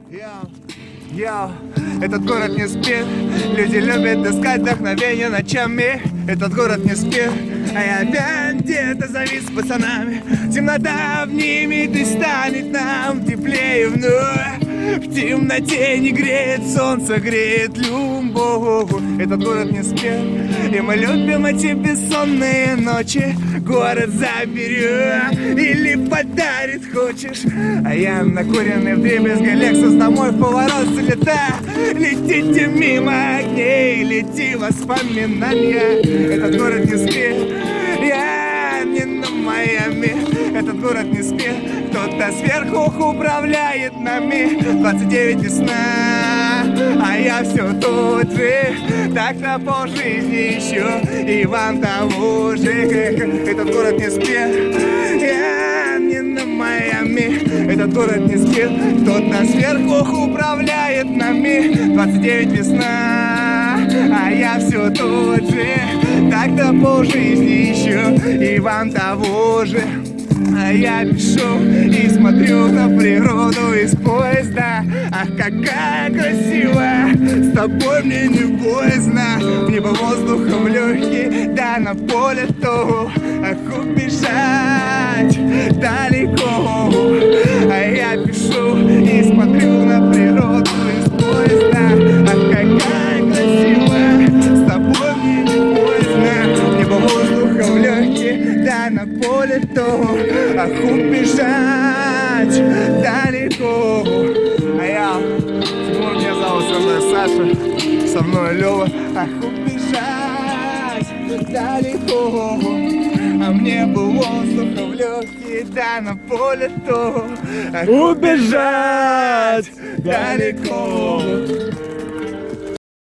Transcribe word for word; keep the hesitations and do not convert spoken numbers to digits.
Йоу, йоу, этот город не спит. Люди любят искать вдохновение ночами. Этот город не спит, а я опять где-то завис с пацанами. Темнота обнимет и станет нам теплее вновь. В темноте не греет солнце, греет любовь. Этот город не спит, и мы любим эти бессонные ночи. Город заберет или подарит, хочешь. А я накуренный вдребезги Лексус домой в поворот залета. Летите мимо огней, лети воспоминания. Этот город не спит, я не на Майами. Этот город не спит, кто-то сверху управляет нами. двадцать девять весна, а я все тот же. Так-то по жизни еще, и вам того же. Этот город не спит, я не на Майами. Этот город не спит, кто-то сверху управляет нами. двадцать девять весна, а я все тот же. Так-то по жизни еще, и вам того же. А я пишу и смотрю на природу из поезда. Ах, какая красивая, с тобой мне не боязно. В небо воздухом легкий, да на поле то. Ах, убежать далеко. А я пишу и смотрю на природу из поезда. Ах, какая красивая, с тобой мне не боязно. В небо воздухом легкий, да на поле то. Ах, убежать далеко. А я, Тимур, меня зовут, со мной Саша, со мной Лёва. Ах, убежать далеко. А мне бы воздуха в легкие, да на поле то. Ах, убежать далеко.